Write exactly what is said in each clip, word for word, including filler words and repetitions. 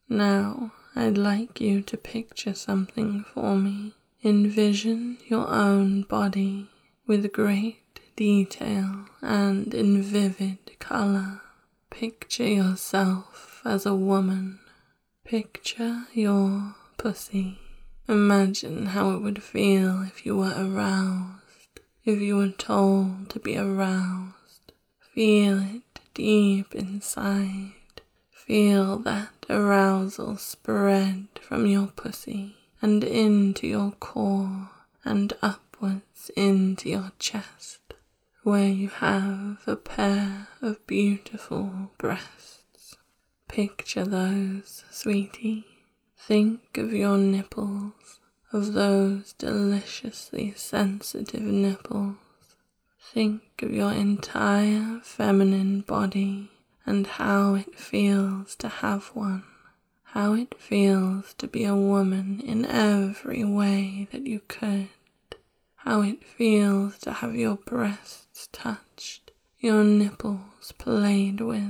Now, I'd like you to picture something for me. Envision your own body with great detail and in vivid color. Picture yourself as a woman. Picture your pussy. Imagine how it would feel if you were aroused, if you were told to be aroused. Feel it deep inside. Feel that arousal spread from your pussy and into your core and upwards into your chest, where you have a pair of beautiful breasts. Picture those, sweetie. Think of your nipples, of those deliciously sensitive nipples. Think of your entire feminine body and how it feels to have one, how it feels to be a woman in every way that you could, how it feels to have your breasts touched, your nipples played with,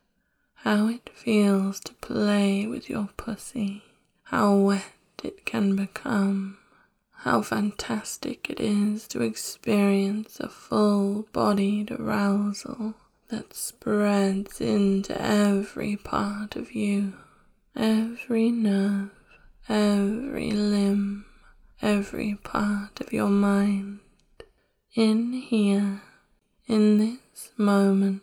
how it feels to play with your pussy, how wet it can become, how fantastic it is to experience a full-bodied arousal that spreads into every part of you, every nerve, every limb, every part of your mind. In here, in this moment,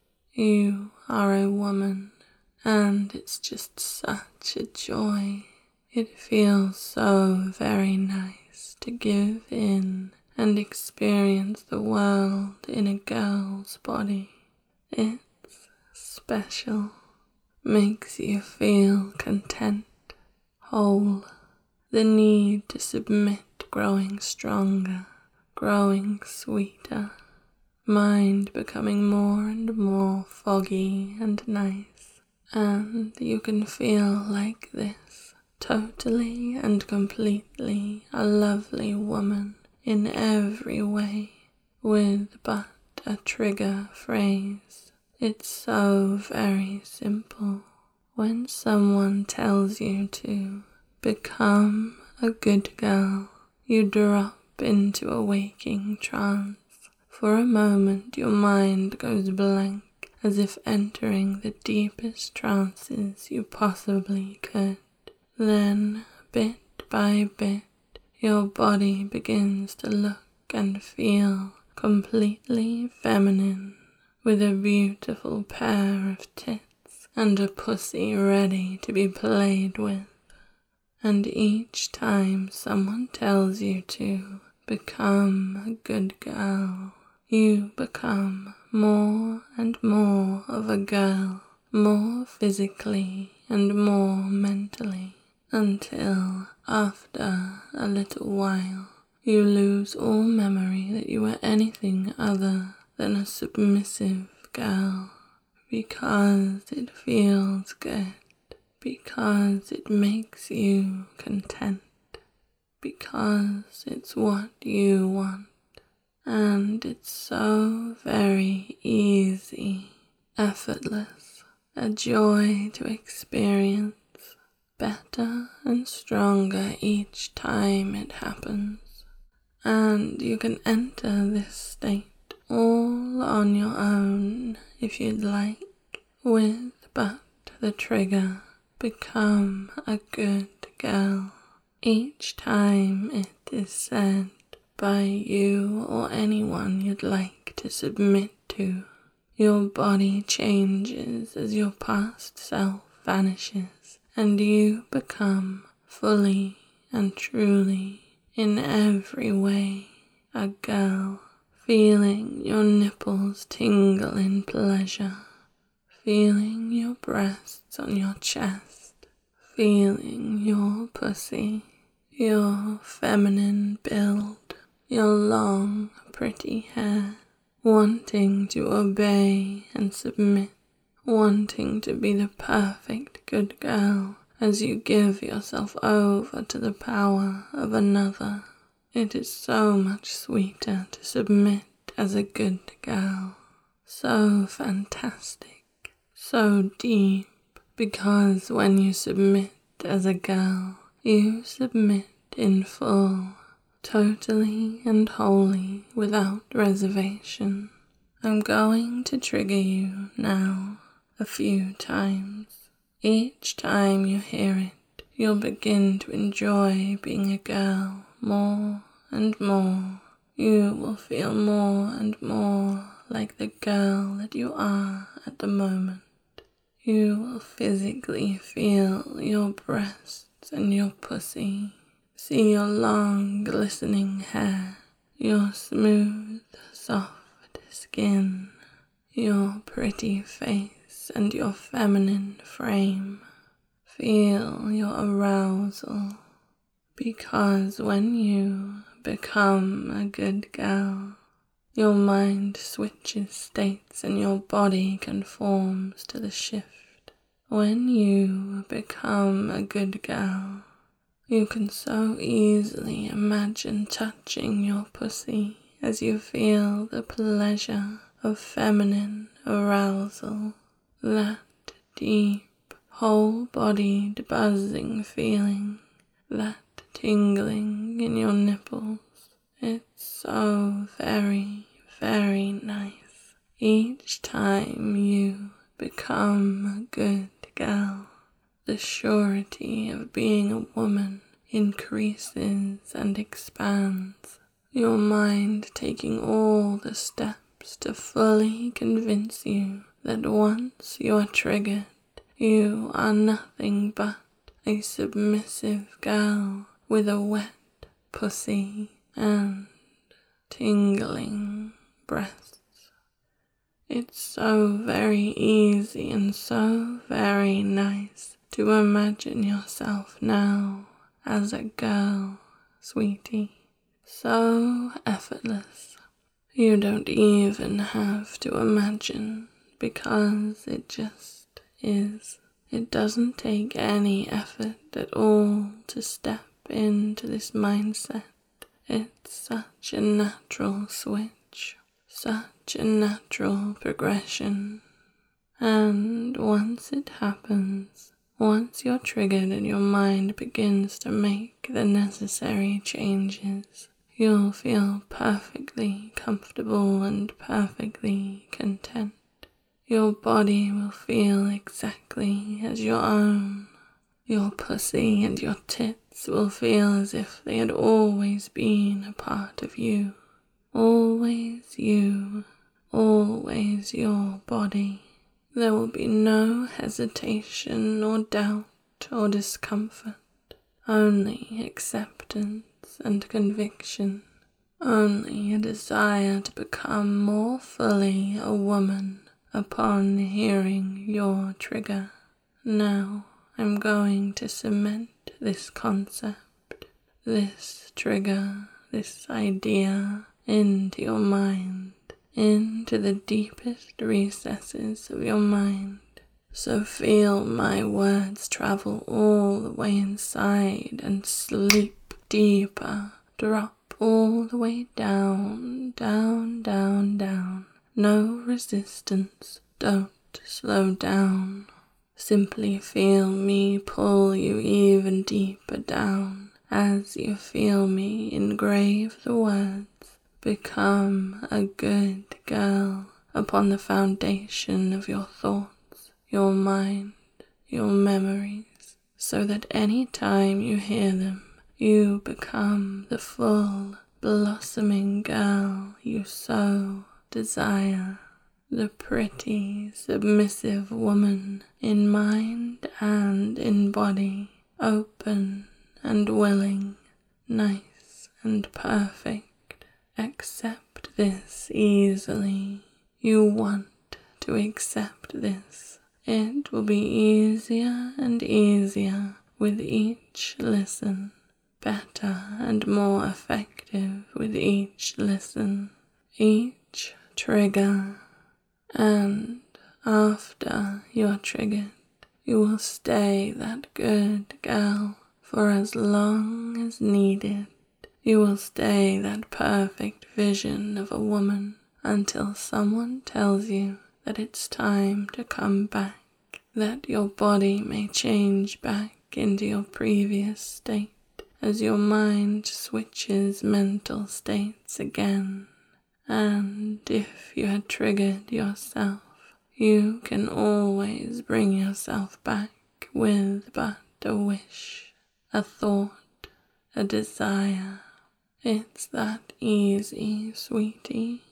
you are a woman, and it's just such a joy. It feels so very nice to give in and experience the world in a girl's body. It's special, makes you feel content, whole, the need to submit growing stronger, growing sweeter, mind becoming more and more foggy and nice, and you can feel like this, totally and completely a lovely woman in every way, with but a trigger phrase. It's so very simple. When someone tells you to become a good girl, you drop into a waking trance. For a moment your mind goes blank, as if entering the deepest trances you possibly could. Then, bit by bit, your body begins to look and feel completely feminine, with a beautiful pair of tits and a pussy ready to be played with. And each time someone tells you to become a good girl, you become more and more of a girl, more physically and more mentally, until after a little while you lose all memory that you were anything other than a submissive girl, because it feels good, because it makes you content, because it's what you want, and it's so very easy, effortless, a joy to experience, better and stronger each time it happens. And you can enter this state all on your own if you'd like, with but the trigger. Become a good girl. Each time it is said by you or anyone you'd like to submit to, your body changes as your past self vanishes, and you become fully and truly, in every way, a girl, feeling your nipples tingle in pleasure, feeling your breasts on your chest, feeling your pussy, your feminine build, your long, pretty hair, wanting to obey and submit, wanting to be the perfect good girl as you give yourself over to the power of another. It is so much sweeter to submit as a good girl, so fantastic, so deep, Because when you submit as a girl, you submit in full, totally and wholly, without reservation. I'm going to trigger you now a few times. Each time you hear it, you'll begin to enjoy being a girl more and more. You will feel more and more like the girl that you are at the moment. You will physically feel your breasts and your pussy, see your long glistening hair, your smooth, soft skin, your pretty face and your feminine frame. Feel your arousal, because when you become a good girl, your mind switches states and your body conforms to the shift. When you become a good girl, you can so easily imagine touching your pussy as you feel the pleasure of feminine arousal, that deep, whole-bodied buzzing feeling, that tingling in your nipples. It's so very, very nice each time you become a good girl. The surety of being a woman increases and expands, your mind taking all the steps to fully convince you that once you are triggered, you are nothing but a submissive girl with a wet pussy and tingling breasts. It's so very easy and so very nice to imagine yourself now as a girl, sweetie. So effortless. You don't even have to imagine, because it just is. It doesn't take any effort at all to step into this mindset. It's such a natural switch, such a natural progression. And once it happens, once you're triggered and your mind begins to make the necessary changes, you'll feel perfectly comfortable and perfectly content. Your body will feel exactly as your own. Your pussy and your tits will feel as if they had always been a part of you. Always you, always your body. There will be no hesitation or doubt or discomfort, only acceptance and conviction, only a desire to become more fully a woman upon hearing your trigger. Now I'm going to cement this concept, this trigger, this idea into your mind, into the deepest recesses of your mind. So feel my words travel all the way inside and sleep deeper, drop all the way down, down, down, down. No resistance, don't slow down. Simply feel me pull you even deeper down as you feel me engrave the words, become a good girl, upon the foundation of your thoughts, your mind, your memories, so that any time you hear them, you become the full, blossoming girl you so desire. The pretty, submissive woman in mind and in body, open and willing, nice and perfect. Accept this easily. You want to accept this. It will be easier and easier with each listen, better and more effective with each listen, each trigger. And after you're triggered, you will stay that good girl for as long as needed. You will stay that perfect vision of a woman until someone tells you that it's time to come back that your body may change back into your previous state as your mind switches mental states again. And if you had triggered yourself, you can always bring yourself back with but a wish, a thought, a desire. It's that easy, sweetie.